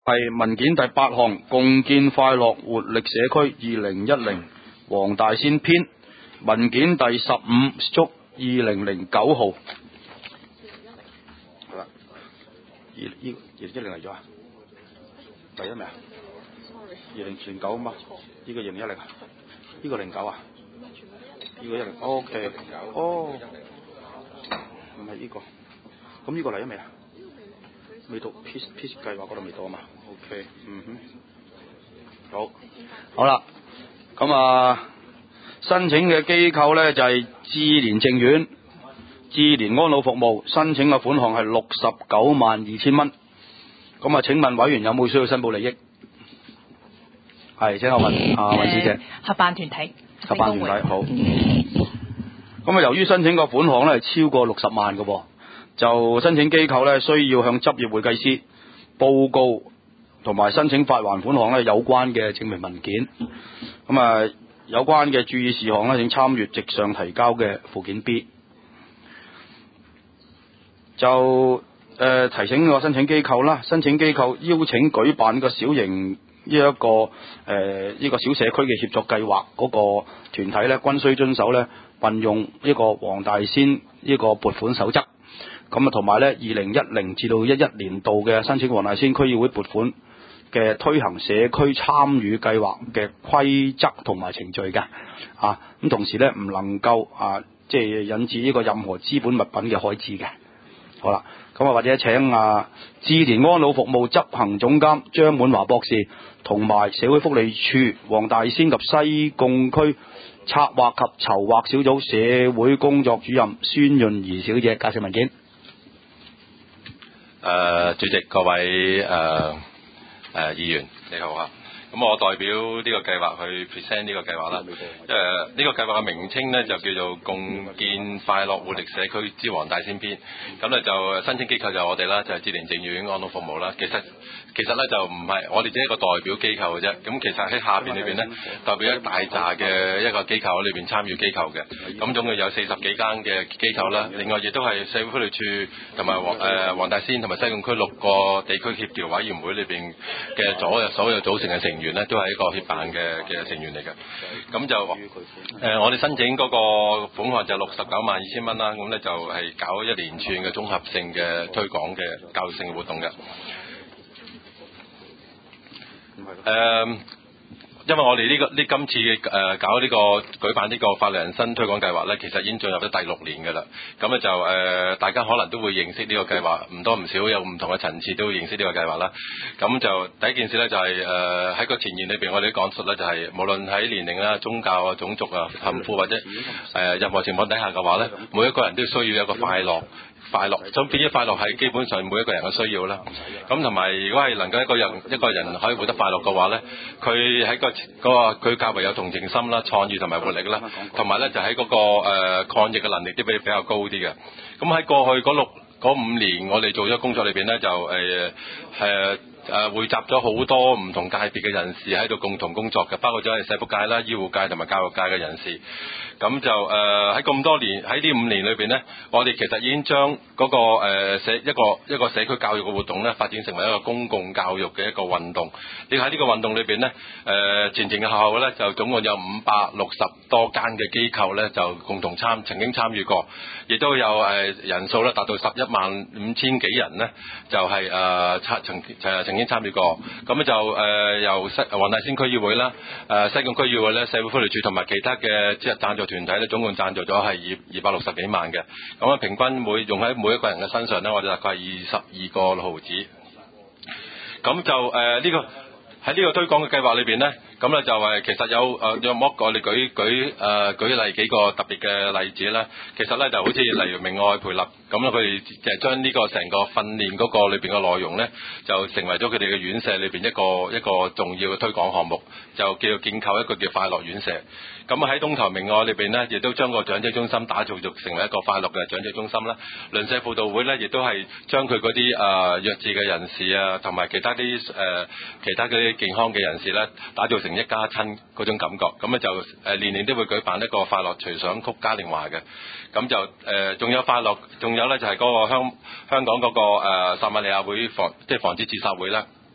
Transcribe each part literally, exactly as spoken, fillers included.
係文件第八項，共建快樂活力社區二零一零黃大仙篇，文件第十五足二零零九號。好啦，二呢二零一零嚟咗啊？第一未啊？二零零九啊嘛？呢個二零一零啊？呢個零九啊？呢個一零 O K 哦，唔係呢個，咁呢個嚟咗未啊？未到 Peace Peace 計劃嗰度未到啊嘛 ，OK， 嗯哼，好，好啦，咁啊，申請嘅機構咧就係智聯政院、智聯安老服務，申請嘅款項係六十九萬二千蚊。咁啊，請問委員有冇需要申報利益？係，請我問啊，雲小姐。 合辦團體。 合辦團體好。咁啊，由於申請個款項咧係超過六十萬嘅噃。就申請機構咧需要向執業會計師報告同埋申請發還款項咧有關嘅證明文件。咁啊，有關嘅注意事項咧，請參閱直上提交嘅附件 B。就誒、呃、提醒個申請機構啦，申請機構邀請舉辦個小型呢一個誒呢、呃這個小社區嘅協作計劃嗰個團體咧，均須遵守咧運用呢個黃大仙呢個撥款守則。咁啊，同埋咧，二零一零至到一一年度嘅申請黃大仙區議會撥款嘅推行社區參與計劃嘅規則同埋程序嘅，啊，咁同時咧唔能夠啊，即係引致呢個任何資本物品嘅開支嘅。好啦，咁啊，或者請啊，智聯安老服務執行總監張滿華博士同埋社會福利署黃大仙及西貢區策劃及籌劃小組社會工作主任孫潤儀小姐介紹文件。 誒、呃、主席，各位誒誒、呃呃、議員，你好啊！咁我代表呢個計劃去 present 呢個計劃啦。誒呢、呃這個計劃嘅名稱呢，就叫做共建快樂活力社區之黃大仙篇。咁咧就申請機構就我哋啦，就係智聯政院安老服務啦。其實其實咧就唔係我哋只係一個代表機構嘅啫。咁其實喺下邊裏邊呢，代表一大扎嘅一個機構喺裏邊參與機構嘅。咁總共有四十幾間嘅機構啦。另外亦都係社會福利署同埋黃誒黃大仙同埋西貢區六個地區協調委員會裏邊嘅所有所有組成嘅成員。員咧都係一個協辦嘅嘅成員嚟嘅，咁就誒、呃、我哋申請嗰個款項就六十九萬二千蚊啦，咁咧就係搞一連串嘅綜合性嘅推廣嘅教育性嘅活動嘅。誒、呃，因為我哋呢、這個呢今次嘅誒、呃、搞呢、這個舉辦呢個法律人生推廣計劃咧，其實已經進入咗第六年㗎啦。咁咧就誒、呃、大家可能都會認識呢個計劃，唔多唔少有唔同嘅層次都會認識呢個計劃啦。咁就第一件事咧就係誒喺個前言裏邊，我哋都講述咧就係、是、無論喺年齡啦、宗教啊、種族啊、貧富或者誒、呃、任何情況底下嘅話咧，每一個人都需要有一個快樂。快樂，咁變咗快樂係基本上每一個人嘅需要啦。咁同埋，如果係能夠一個人一個人可以活得快樂嘅話咧，佢喺、個嗰個佢較為有同情心啦、創意同埋活力啦，同埋咧就喺嗰、個、呃、抗疫嘅能力都比比較高啲嘅。咁喺過去嗰六嗰五年，我哋做咗工作裏邊咧，就誒誒誒匯集咗好多唔同界別嘅人士喺度共同工作嘅，包括咗係社福界啦、醫護界同埋教育界嘅人士。咁就誒喺咁多年喺呢五年裏邊呢，我哋其實已經將嗰、個、呃、社一個一個社區教育嘅活動呢，發展成為一個公共教育嘅一個運動。你喺呢個運動裏邊呢，誒、呃、前前後後呢，就總共有五百六十多間嘅機構呢，就共同參曾經參與過，亦都有誒、呃、人數呢達到十一萬五千幾人呢，就係誒曾誒曾經參與過。咁就誒、呃、由西黃大仙區議會啦、誒、呃、西貢區議會咧、社會福利署同埋其他嘅即係贊助團體咧，總共贊助咗係二二百六十幾萬嘅，咁啊平均每用喺每一個人嘅身上咧，我哋大概係二十二個六毫子。咁就誒呢、呃這個喺呢個推廣嘅計劃裏邊咧，咁咧就係其實有誒有冇我哋舉舉誒、呃、舉例幾個特別嘅例子咧，其實咧就好似例如明愛培立。咁咧，佢哋就係將呢個成個訓練嗰個裏邊嘅內容咧，就成為咗佢哋嘅院舍裏邊一個一個重要嘅推廣項目，就叫做建構一個叫快樂院舍。咁喺東頭明愛裏邊咧，亦都將個長者中心打造做成為一個快樂嘅長者中心啦。鄰舍輔導會咧，亦都係將佢嗰啲誒弱智嘅人士啊，同埋其他啲誒、呃、其他嗰啲健康嘅人士咧，打造成一家親嗰種感覺。咁咧就誒、呃、年年都會舉辦一個快樂隨想曲嘉年華嘅。咁就誒仲、呃、有快樂，仲有咧就係嗰個香香港嗰、那個誒撒瑪利亞會防即係防止自殺會啦。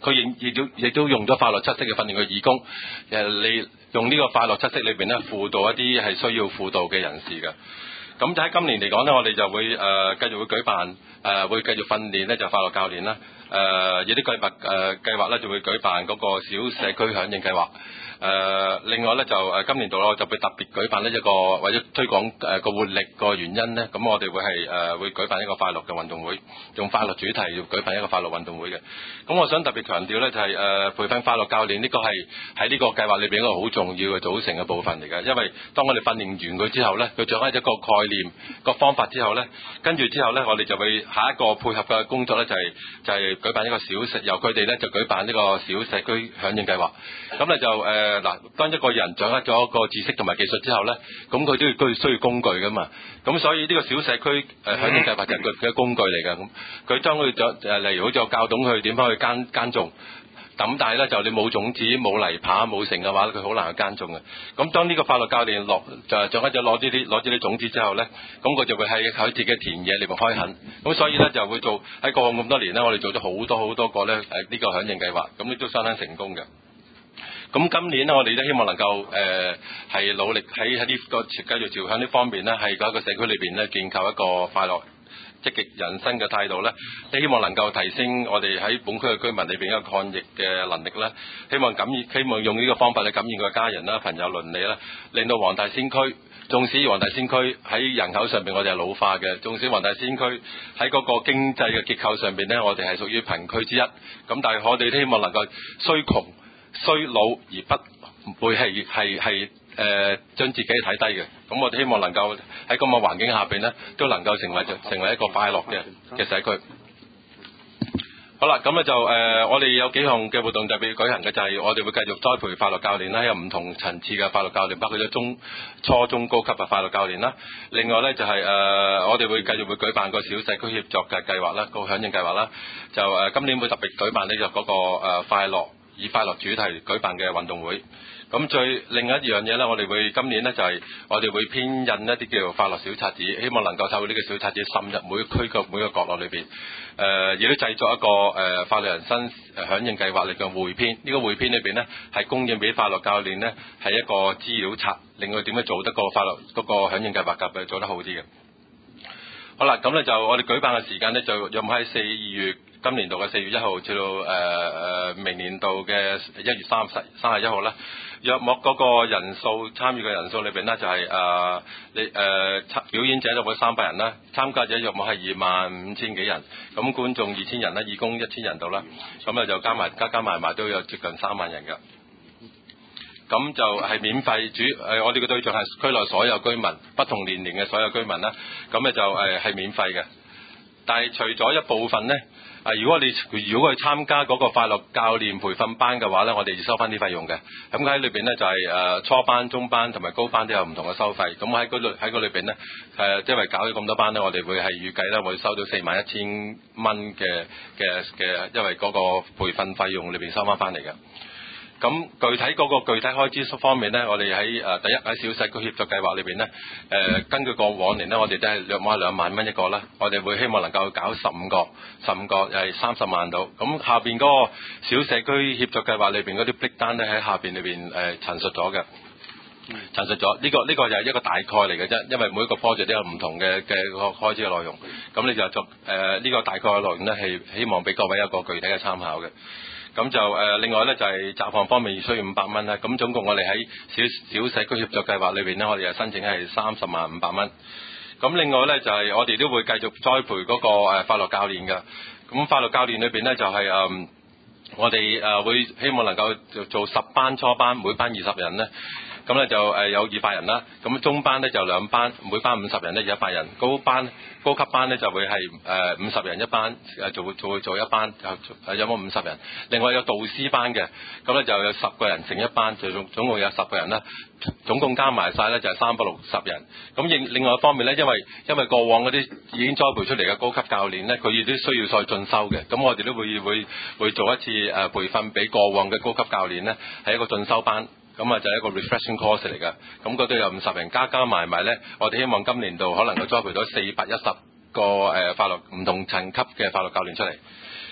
佢亦亦都亦都用咗快樂七式嘅訓練嘅義工，誒你用呢個快樂七式裏邊咧輔導一啲係需要輔導嘅人士嘅。咁就喺今年嚟講咧，我哋就會誒、呃、繼續會舉辦誒、呃、會繼續訓練咧就快樂教練啦。誒有啲計劃誒計劃咧就會舉辦嗰個小社區響應計劃。誒、呃、另外咧就誒、呃、今年度咧就會特別舉辦呢一個為咗推廣誒個活力個原因咧，咁我哋會係誒、呃、會舉辦一個快樂嘅運動會，用快樂主題要舉辦一個快樂運動會嘅。咁我想特別強調咧就係、是、誒、呃、培訓快樂教練呢個係喺呢個計劃裏邊一個好重要嘅組成嘅部分嚟嘅，因為當我哋訓練完佢之後咧，佢掌握一個概念個方法之後咧，跟住之後咧我哋就會下一個配合嘅工作咧就係、是、就係、是、舉辦一個小社，由佢哋咧就舉辦呢個小社區響應計劃。咁咧就誒。呃誒嗱，當一個人掌握咗一個知識同埋技術之後咧，咁佢都要都要需要工具噶嘛。咁所以呢個小社區誒響應計劃就係佢嘅工具嚟㗎。咁佢將佢就誒例如好似我教懂佢點樣去耕耕種，咁但係咧就你冇種子、冇泥耙、冇成嘅話咧，佢好難去耕種嘅。咁當呢個快樂教練落就掌握咗攞呢啲攞呢啲種子之後咧，咁佢就會喺喺自己嘅田野裏邊開墾。咁所以咧就會做喺過往咁多年咧，我哋做咗好多好多個咧誒呢個響應計劃，咁亦都相當成功嘅。咁今年咧，我哋都希望能夠誒係努力喺喺呢個繼續朝向呢方面咧，係嗰個社區裏邊咧建構一個快樂積極人生嘅態度咧，希望能夠提升我哋喺本區嘅居民裏邊一個抗疫嘅能力咧。希望感染，希望用呢個方法嚟感染佢嘅家人啦、朋友、鄰里啦，令到黃大仙區，縱使黃大仙區喺人口上邊我哋係老化嘅，縱使黃大仙區喺嗰個經濟嘅結構上邊咧，我哋係屬於貧區之一。咁但係我哋都希望能夠雖窮衰老而不會係係係誒將自己睇低嘅，咁我哋希望能夠喺咁嘅環境下邊咧，都能夠成為成為一個快樂嘅嘅社區。好啦，咁咧就誒、呃，我哋有幾項嘅活動特別舉行嘅，就係、是、我哋會繼續栽培快樂教練啦，有唔同層次嘅快樂教練，包括咗中、初中、高級嘅快樂教練啦。另外咧就係、是、誒、呃，我哋會繼續會舉辦個小社區協作嘅計劃啦，個響應計劃啦。就誒、呃，今年會特別舉辦呢就嗰個誒快樂。以快樂主題舉辦嘅運動會，咁最另一樣嘢咧，我哋會今年咧就係、是、我哋會編印一啲叫做快樂小冊子，希望能夠透過呢個小冊子滲入每個區嘅每個角落裏邊，誒、呃、亦都製作一個誒、呃、快樂人生誒響應計劃嚟嘅匯編。呢、這個匯編裏邊咧係供應俾快樂教練咧係一個資料冊，令佢點樣做得個快樂嗰、那個響應計劃嘅做得好啲嘅。好啦，咁咧就我哋舉辦嘅時間咧就約喺四月。今年度嘅四月一號至到誒誒、呃、明年度嘅一月三十三十一號啦，約莫嗰個人數參與嘅人數裏邊呢，就係、是、誒、呃、你誒、呃、表演者就會三百人啦，參加者約莫係二萬五千幾人，咁觀眾二千人啦，義工一千人度啦，咁啊就加埋加加埋埋都有接近三萬人㗎。咁就係免費主誒、呃，我哋嘅對象係區內所有居民，不同年齡嘅所有居民啦，咁咧就誒係、呃、免費嘅。但係除咗一部分呢。啊！如果你如果去參加嗰個快樂教練培訓班嘅話咧，我哋要收翻啲費用嘅。咁喺裏邊咧就係、是、誒、呃、初班、中班同埋高班都有唔同嘅收費。咁喺嗰度喺嗰裏邊咧誒，因為搞咗咁多班咧，我哋會係預計咧會收到四萬一千蚊嘅嘅嘅，因為嗰個培訓費用裏邊收翻翻嚟嘅。咁具體嗰個具體開支方面呢，我哋喺誒第一喺小社區協作計劃裏邊呢，誒、呃、根據過往年呢，我哋都係約摸兩萬蚊一個啦。我哋會希望能夠搞十五個，十五個係三十萬到。咁下邊嗰個小社區協作計劃裏邊嗰啲 breakdown 呢，喺下邊裏邊誒陳述咗嘅，陳述咗呢、這個呢、這個就係一個大概嚟嘅啫，因為每一個 project 都有唔同嘅嘅個開支嘅內容。咁你就作誒呢、呃這個大概嘅內容呢，係希望俾各位一個具體嘅參考嘅。咁就誒、呃，另外咧就係雜項方面需要五百蚊啦。咁總共我哋喺小小社區協作計劃裏邊咧，我哋係申請係三十萬五百蚊。咁另外咧就係、是、我哋都會繼續栽培嗰個誒快樂教練嘅。咁快樂教練裏邊咧就係、是、誒、呃，我哋誒會希望能夠做做十班初班，每班二十人咧。咁咧就誒有二百人啦。咁中班咧就兩班，每班五十人咧有一百人。高班高級班咧就會係誒五十人一班，誒做做做一班，有有冇五十人？另外有導師班嘅，咁咧就有十個人成一班，就總總共有十個人啦。總共加埋晒咧就係三百六十人。咁另另外一方面咧，因為因為過往嗰啲已經栽培出嚟嘅高級教練咧，佢亦都需要再進修嘅。咁我哋都會會會做一次誒培訓俾過往嘅高級教練咧，係一個進修班。咁啊就係一個 refreshing course 嚟㗎，咁嗰度有五十人，加加埋埋咧，我哋希望今年度可能夠栽培到四百一十個誒快樂唔同層級嘅快樂教練出嚟。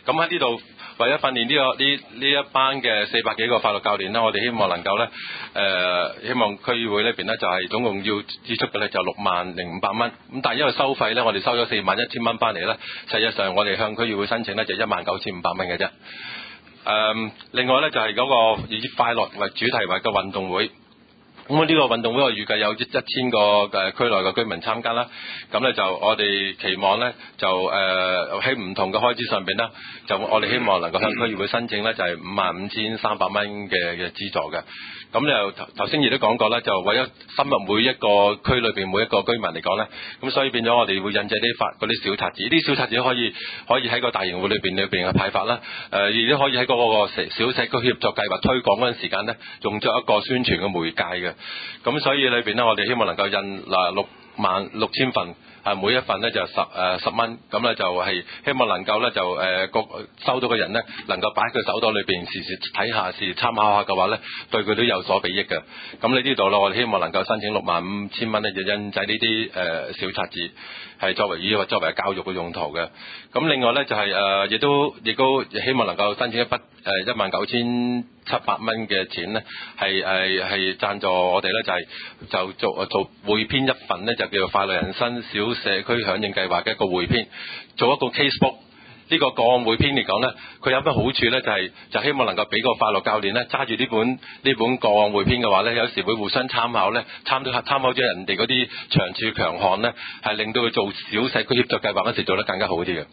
咁喺呢度為咗訓練呢、這個呢呢一班嘅四百幾個法律教練呢，我哋希望能夠咧誒、呃，希望區議會呢邊呢，就係、是、總共要支出嘅咧就六萬零五百蚊。咁但係因為收費咧，我哋收咗四萬一千蚊翻嚟咧，實際上我哋向區議會申請咧就一萬九千五百蚊嘅啫。誒、呃，另外咧就係、是、嗰個以快樂為主題為嘅運動會。咁呢個運動會我預計有一千個誒區內嘅居民參加啦，咁咧就我哋期望咧就誒喺唔同嘅開支上邊咧，就我哋希望能夠向區議會申請咧就係五萬五千三百蚊嘅嘅資助嘅。咁就頭頭先亦都講過啦，就為咗深入每一個區裏邊每一個居民嚟講咧，咁所以變咗我哋會印製啲發嗰啲小冊子，啲小冊子可以可以喺個大型會裏邊裏邊嘅派發啦，誒亦都可以喺嗰個小社區協作計劃推廣嗰陣時間咧，用作一個宣傳嘅媒介嘅。咁所以裏邊咧，我哋希望能夠印嗱六萬六千份。係每一份咧就十誒、呃、十蚊，咁咧就係希望能夠咧就誒個、呃、收到嘅人咧能夠擺喺佢手袋裏邊時時睇下，時時參考下嘅話咧，對佢都有所裨益嘅。咁你呢度咧，我哋希望能夠申請六萬五千蚊咧，就印製呢啲誒小冊子，係作為以作為教育嘅用途嘅。咁另外咧就係、是、誒、呃、亦都亦都希望能夠申請一筆誒一萬九千七百蚊嘅錢咧，係係係贊助我哋咧就係、是、就做做匯編一份咧，就叫做快樂人生小社區響應計劃嘅一個匯編，做一個 casebook。呢個個案匯編嚟講咧，佢有咩好處咧？就係、是、就希望能夠俾個快樂教練咧揸住呢本呢本個案匯編嘅話咧，有時會互相參考咧，參考參考咗人哋嗰啲長處強項咧，係令到佢做小社區協作計劃嗰時做得更加好啲嘅。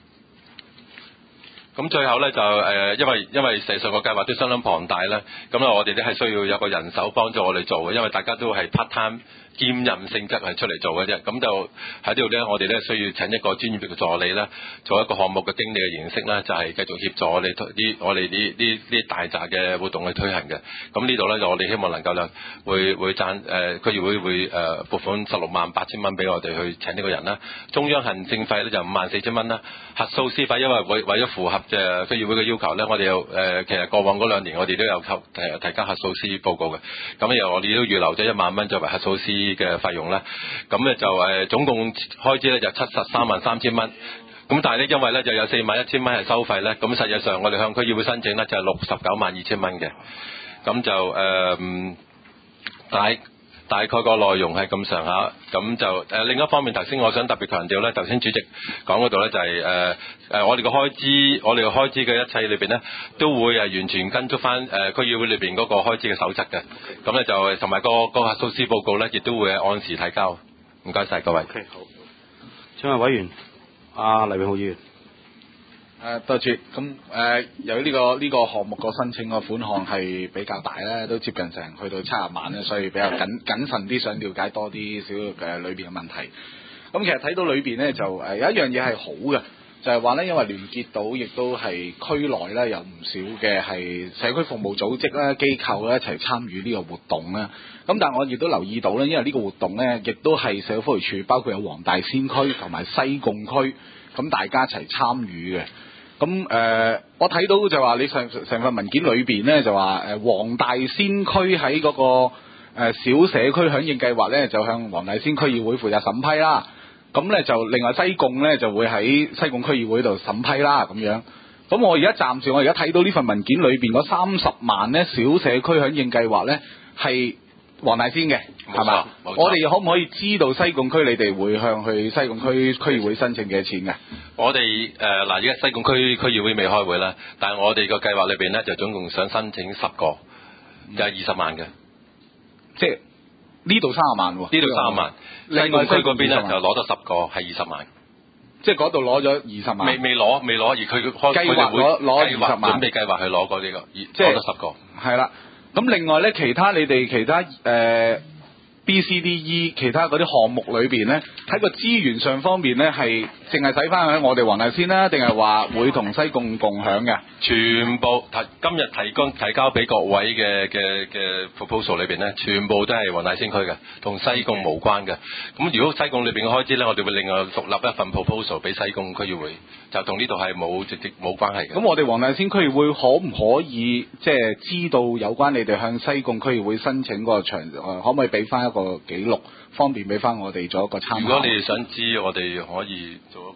咁最後咧就誒、呃，因為因為實際上個計劃都相當龐大啦，咁咧我哋咧係需要有個人手幫助我哋做嘅，因為大家都係 part time 兼任性質係出嚟做嘅啫。咁就喺呢度咧，我哋咧需要請一個專業嘅助理啦，做一個項目嘅經理嘅形式啦，就係、是、繼續協助我哋啲我哋呢呢呢大扎嘅活動去推行嘅。咁呢度咧就我哋希望能夠咧會會贊誒區議會會誒撥款十六萬八千蚊俾我哋去請呢個人啦。中央行政費咧就五萬四千蚊啦。核數師費因為為為咗符合嘅區議會嘅要求咧，我哋有誒、呃、其實過往嗰兩年我哋都有提提交核數師報告嘅。咁又我哋都預留咗一萬蚊作為核數師嘅費用啦。咁咧就誒、呃、總共開支咧就七十三萬三千蚊。咁但係咧因為咧就有四萬一千蚊係收費咧，咁實際上我哋向區議會申請咧就係六十九萬二千蚊嘅。咁就誒、呃、大大概個內容係咁上下。咁就誒、呃、另一方面，頭先我想特別強調咧，頭先主席講嗰度咧就係誒誒我哋個開支，我哋個開支嘅一切裏邊咧，都會係完全跟足翻誒區議會裏邊嗰個開支嘅守則嘅。咁咧就同埋個個核數師報告咧，亦都會係按時提交。唔該晒各位。 OK， 好。請問委員，阿黎永浩議員。 誒多謝，咁誒、呃、由於呢、這個呢、這個項目個申請個款項係比較大咧，都接近成去到七十萬咧，所以比較謹謹慎啲，想了解多啲少嘅裏邊嘅問題。咁其實睇到裏邊咧就誒、呃、有一樣嘢係好嘅，就係話咧，因為聯結到亦都係區內咧有唔少嘅係社區服務組織啦、機構咧一齊參與呢個活動啦。咁但係我亦都留意到咧，因為呢個活動咧亦都係社會福利署包括有黃大仙區同埋西貢區，咁大家一齊參與嘅。咁誒、呃，我睇到就話你成成份文件裏邊咧，就話誒黃大仙區喺嗰個、呃、小社區響應計劃咧，就向黃大仙區議會負責審批啦。咁咧就另外西貢咧就會喺西貢區議會度審批啦。咁樣，咁我而家暫時我而家睇到呢份文件裏邊嗰三十萬咧小社區響應計劃咧係黃大仙嘅，係嘛？我哋可唔可以知道西貢區你哋會向去西貢區區議會申請幾多錢嘅？ 我哋誒嗱，而、呃、家西貢區區議會未開會啦，但係我哋個計劃裏邊咧就總共想申請十個，就係二十萬嘅， 即係呢度三十萬喎， 呢度三十萬。西貢區嗰邊咧就攞咗十個，係二十萬。 即係嗰度攞咗二十萬。未未攞，未攞，而佢開計劃攞攞二十萬， 準備計劃去攞嗰啲個，即係攞咗十個。 係啦。咁另外咧，其他你哋其他誒、呃、B、C、D、E 其他嗰啲項目裏邊咧，喺個資源上方面咧，係淨係使翻喺我哋黃大仙啦，定係話會同西貢共享嘅？ 全部提今日提供提交俾各位嘅嘅嘅 proposal 裏邊咧，全部都係黃大仙區嘅，同西貢無關嘅。咁如果西貢裏邊嘅開支咧，我哋會另外獨立一份 proposal 俾西貢區議會，就同呢度係冇直接冇關係嘅。 咁我哋黃大仙區議會可唔可以即係知道有關你哋向西貢區議會申請嗰個場，可唔可以俾翻一個記錄，方便俾翻我哋做一個參考？ 如果你哋想知，我哋可以做一個記錄。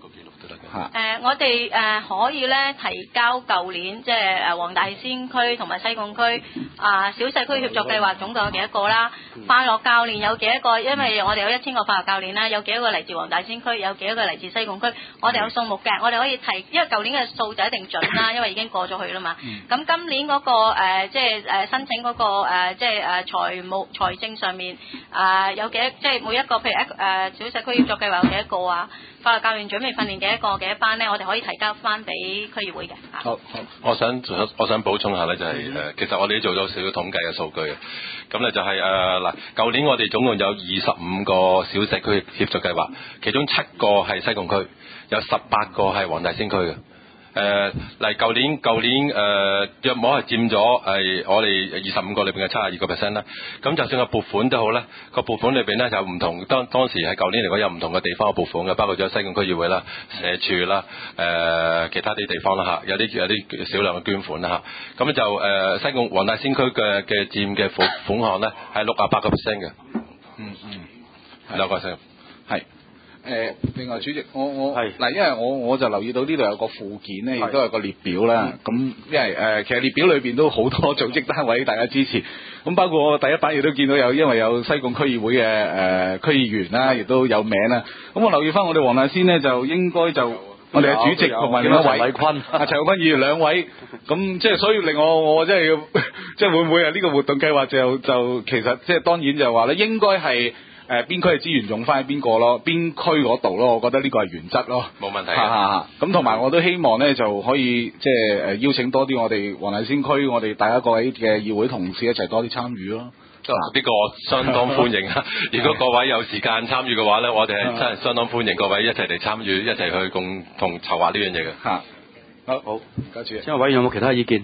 都得嘅。 嚇。 誒、呃，我哋誒、呃、可以咧提交舊年即係誒黃大仙區同埋西貢區啊、小社區協作計劃總共有幾多個啦？快樂教練有幾多個？因為我哋有一千個快樂教練啦，有幾多個嚟自黃大仙區，有幾多個嚟自西貢區？我哋有數目嘅，我哋可以提，因為舊年嘅數就一定準啦，因為已經過咗去啦嘛。咁今年嗰、個、呃、即係誒申請嗰、個、呃、即係誒財務財政上面啊、呃、有幾多？即係每一個譬如一誒、呃、小社區協作計劃有幾多個啊？法律教練準備訓練幾多個幾多班咧？我哋可以提交翻俾區議會嘅。 好，好， 我想我想補充下咧，就係、是、誒、呃，其實我哋都做咗少少統計嘅數據嘅。咁咧就係誒嗱，舊年我哋總共有二十五個小社區協作計劃，其中七個係西貢區，有十八個係黃大仙區嘅。誒嚟舊年舊年誒約莫係佔咗係我哋二十五個裏邊嘅七十二個 percent 啦。咁就算個撥款都好咧，個撥款裏邊咧就唔同。當當時係舊年嚟講有唔同嘅地方嘅撥款嘅，包括咗西貢區議會啦、社署啦、誒、呃、其他啲地方啦嚇，有啲有啲少量嘅捐款啦嚇。咁就誒、呃、西貢黃大仙區嘅嘅佔嘅款款項咧係六啊八個 percent 嘅。 嗯嗯， 六個 percent。 係。誒，另外主席，我我嗱，因為我我就留意到呢度有個附件咧，亦都有個列表啦。咁因為誒、呃，其實列表裏邊都好多組織單位大家支持。咁包括我第一版亦都見到有，因為有西貢區議會嘅誒、呃、區議員啦，亦都有名啦。咁我留意翻我哋黃大仙呢，就應該就我哋嘅主席同埋另一位陳偉坤，啊陳偉坤議員兩位。咁即係所以令我我真係要，即係會唔會啊？呢個活動計劃就就其實即係當然就話咧，應該係。誒邊區嘅資源用翻喺邊個咯？邊區嗰度咯？我覺得呢個係原則咯。 冇問題。 咁同埋我都希望咧，就可以即係誒邀請多啲我哋黃大仙區，我哋大家各位嘅議會同事一齊多啲參與咯。呢、 呢個相當歡迎啊！如果各位有時間參與嘅話咧，我哋係真係相當歡迎各位一齊嚟參與，一齊去共同籌劃呢樣嘢嘅。 嚇。好，好，多謝。 因為委員有冇其他意見？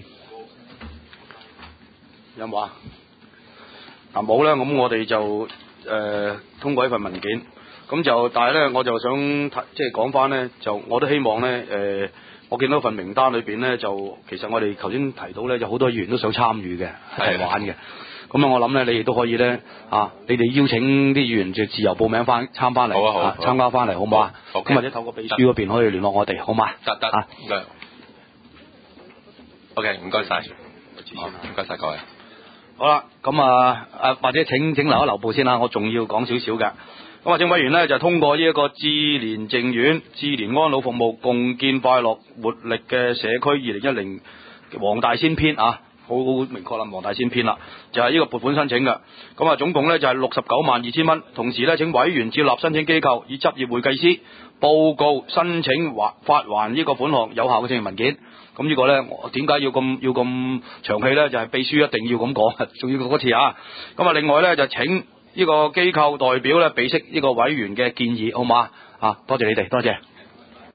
有冇啊？嗱冇咧，咁我哋就。誒、呃、通過一份文件，咁就但係咧，我就想即係講翻咧，就我都希望咧，誒、呃，我見到份名單裏邊咧，就其實我哋頭先提到咧，有好多議員都想參與嘅，一齊玩嘅。咁啊，我諗咧，你哋都可以咧，啊，你哋邀請啲議員就自由報名翻參翻嚟， 好啊好啊， 參加翻嚟，好唔好啊？咁、okay, 或者透過秘書嗰邊可以聯絡我哋，好嘛？ 得得啊，唔該。OK，唔該晒，唔該晒各位。 好啦，咁啊，誒或者請請留一留步先啦，我仲要講少少嘅。咁啊，政委員呢，就通過呢一個智聯政院、智聯安老服務共建快樂活力嘅社區二零一零黃大仙篇啊，好好明確啦，黃大仙篇啦，就係、是、呢個撥款申請嘅。咁啊，總共呢，就係六十九萬二千蚊。同時呢，請委員接納申請機構以執業會計師報告申請還發還呢個款項有效嘅證明文件。咁呢個咧，我點解要咁要咁長氣咧？就係、是、秘書一定要咁講，仲要嗰次啊！咁啊，另外咧就請呢個機構代表咧，備悉呢個委員嘅建議，好嘛？啊，多謝你哋，多謝。